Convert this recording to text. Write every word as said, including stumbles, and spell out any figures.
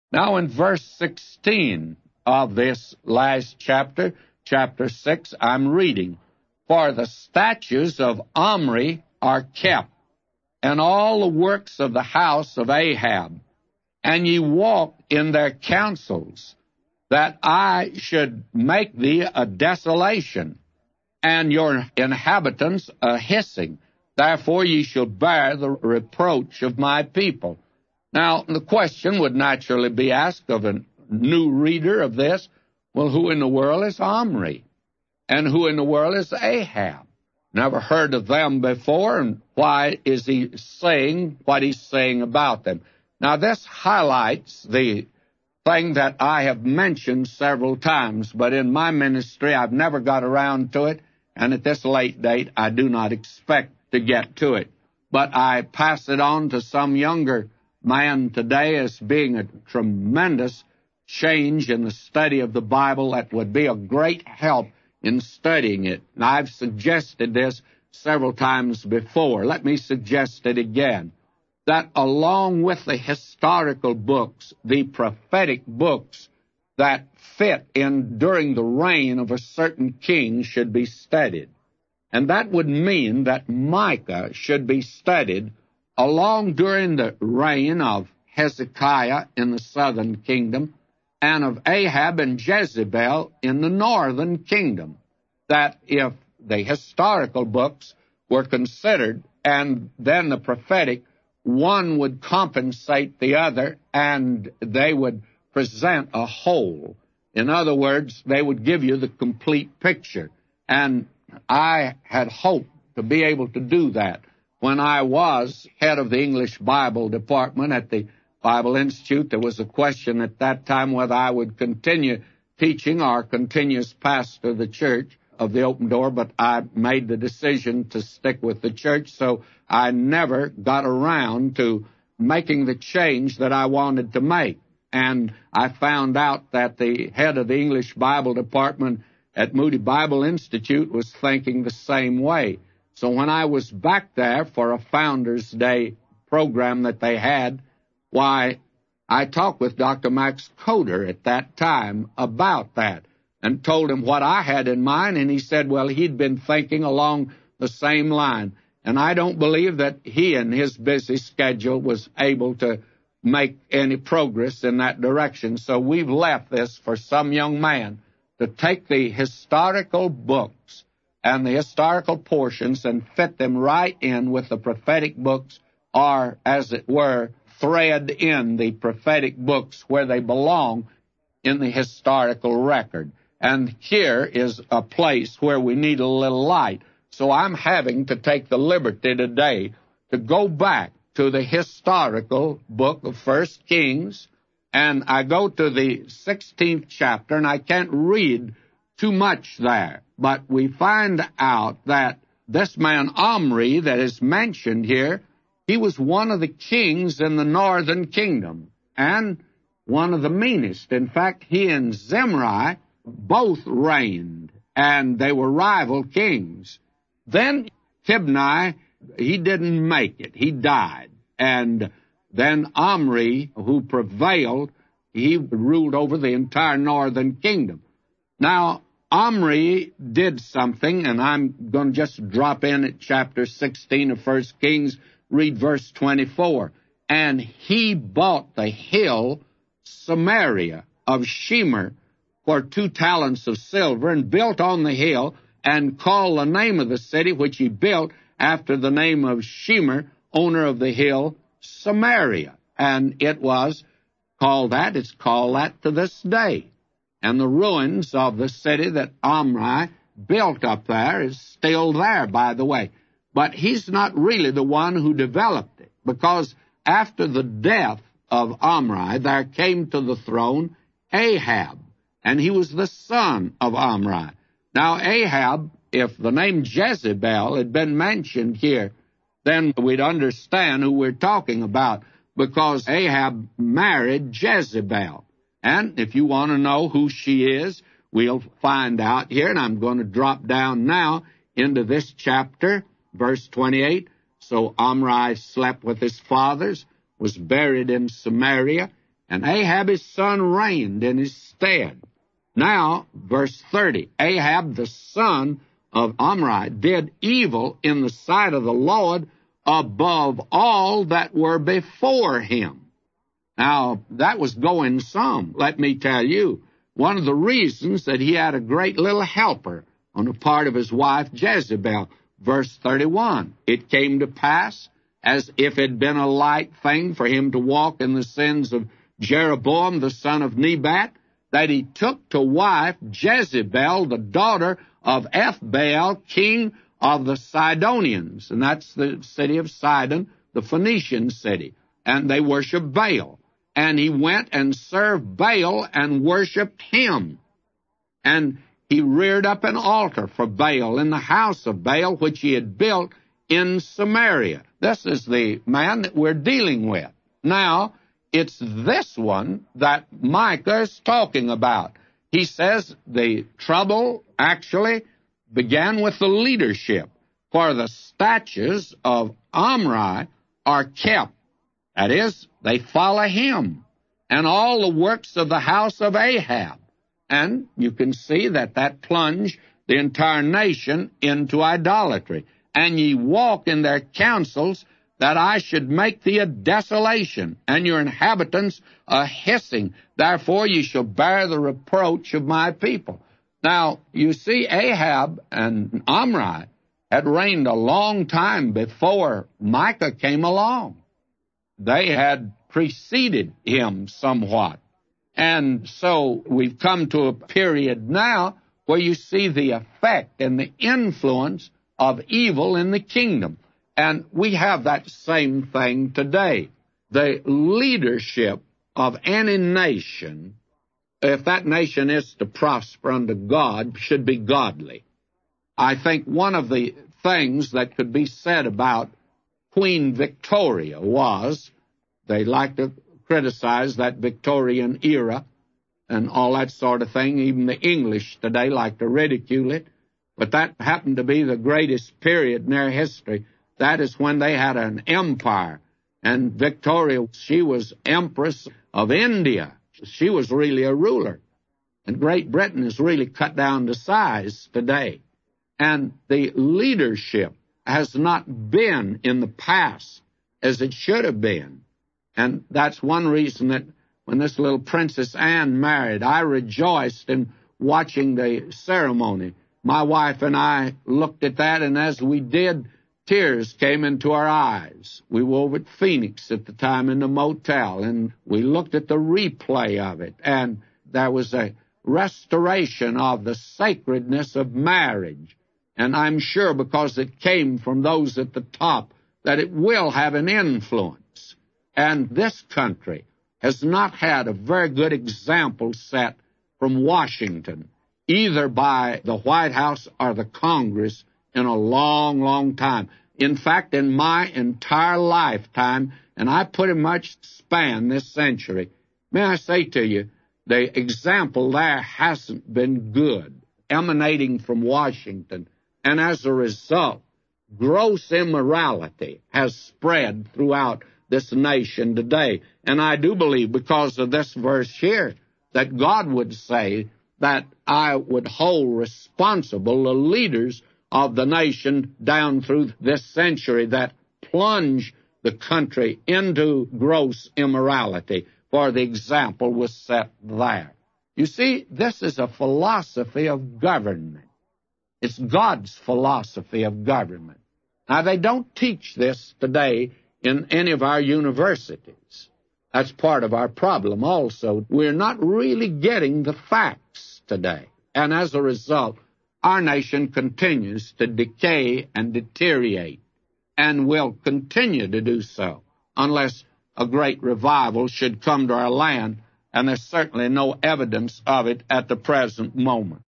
Now in verse sixteen of this last chapter, chapter six, I'm reading, "For the statutes of Omri are kept, and all the works of the house of Ahab, and ye walk in their counsels, that I should make thee a desolation, and your inhabitants a hissing. Therefore ye shall bear the reproach of my people." Now, the question would naturally be asked of a new reader of this, well, who in the world is Omri? And who in the world is Ahab? Never heard of them before, and why is he saying what he's saying about them? Now, this highlights the thing that I have mentioned several times, but in my ministry I've never got around to it, and at this late date I do not expect to get to it. But I pass it on to some younger man today as being a tremendous change in the study of the Bible that would be a great help in studying it. And I've suggested this several times before. Let me suggest it again, that along with the historical books, the prophetic books that fit in during the reign of a certain king should be studied. And that would mean that Micah should be studied along during the reign of Hezekiah in the southern kingdom and of Ahab and Jezebel in the northern kingdom. That if the historical books were considered and then the prophetic, one would compensate the other and they would present a whole. In other words, they would give you the complete picture. And I had hoped to be able to do that. When I was head of the English Bible department at the Bible Institute, there was a question at that time whether I would continue teaching or continue as pastor of the church of the Open Door, but I made the decision to stick with the church, so I never got around to making the change that I wanted to make. And I found out that the head of the English Bible department at Moody Bible Institute was thinking the same way. So when I was back there for a Founders Day program that they had, why, I talked with Doctor Max Coder at that time about that and told him what I had in mind, and he said, well, he'd been thinking along the same line. And I don't believe that he in his busy schedule was able to make any progress in that direction. So we've left this for some young man to take the historical books and the historical portions and fit them right in with the prophetic books, or, as it were, thread in the prophetic books where they belong in the historical record. And here is a place where we need a little light. So I'm having to take the liberty today to go back to the historical book of First Kings, and I go to the sixteenth chapter, and I can't read too much there. But we find out that this man Omri that is mentioned here, he was one of the kings in the northern kingdom, and one of the meanest. In fact, he and Zimri both reigned, and they were rival kings. Then Tibni, he didn't make it. He died. And then Omri, who prevailed, he ruled over the entire northern kingdom. Now, Omri did something, and I'm going to just drop in at chapter sixteen of First Kings, read verse twenty-four. And he bought the hill Samaria of Shemer for two talents of silver, and built on the hill, and called the name of the city which he built after the name of Shemer, owner of the hill, Samaria. And it was called that, it's called that to this day. And the ruins of the city that Omri built up there is still there, by the way. But he's not really the one who developed it, because after the death of Omri, there came to the throne Ahab, and he was the son of Omri. Now, Ahab, if the name Jezebel had been mentioned here, then we'd understand who we're talking about, because Ahab married Jezebel. And if you want to know who she is, we'll find out here, and I'm going to drop down now into this chapter, verse twenty-eight. So Omri slept with his fathers, was buried in Samaria, and Ahab his son reigned in his stead. Now, verse thirty, Ahab the son of Omri did evil in the sight of the Lord above all that were before him. Now, that was going some, let me tell you. One of the reasons that he had a great little helper on the part of his wife Jezebel. Verse thirty-one, it came to pass, as if it had been a light thing for him to walk in the sins of Jeroboam the son of Nebat, that he took to wife Jezebel, the daughter of Ethbaal, king of the Sidonians. And that's the city of Sidon, the Phoenician city. And they worship Baal. And he went and served Baal and worshipped him. And he reared up an altar for Baal in the house of Baal, which he had built in Samaria. This is the man that we're dealing with. Now, it's this one that Micah is talking about. He says the trouble actually began with the leadership, for the statutes of Omri are kept. That is, they follow him, and all the works of the house of Ahab. And you can see that that plunged the entire nation into idolatry. And ye walk in their counsels, that I should make thee a desolation, and your inhabitants a hissing. Therefore ye shall bear the reproach of my people. Now, you see, Ahab and Omri had reigned a long time before Micah came along. They had preceded him somewhat. And so we've come to a period now where you see the effect and the influence of evil in the kingdom. And we have that same thing today. The leadership of any nation, if that nation is to prosper under God, should be godly. I think one of the things that could be said about Queen Victoria was, they like to criticize that Victorian era and all that sort of thing. Even the English today like to ridicule it. But that happened to be the greatest period in their history. That is when they had an empire. And Victoria, she was Empress of India. She was really a ruler. And Great Britain is really cut down to size today. And the leadership has not been in the past as it should have been. And that's one reason that when this little Princess Anne married, I rejoiced in watching the ceremony. My wife and I looked at that, and as we did, tears came into our eyes. We were over at Phoenix at the time in the motel, and we looked at the replay of it, and there was a restoration of the sacredness of marriage. And I'm sure because it came from those at the top that it will have an influence. And this country has not had a very good example set from Washington, either by the White House or the Congress, in a long, long time. In fact, in my entire lifetime, and I pretty much span this century, may I say to you, the example there hasn't been good, emanating from Washington. And as a result, gross immorality has spread throughout this nation today. And I do believe, because of this verse here, that God would say that I would hold responsible the leaders of the nation down through this century that plunge the country into gross immorality, for the example was set there. You see, this is a philosophy of government. It's God's philosophy of government. Now, they don't teach this today in any of our universities. That's part of our problem also. We're not really getting the facts today. And as a result, our nation continues to decay and deteriorate, and will continue to do so unless a great revival should come to our land, and there's certainly no evidence of it at the present moment.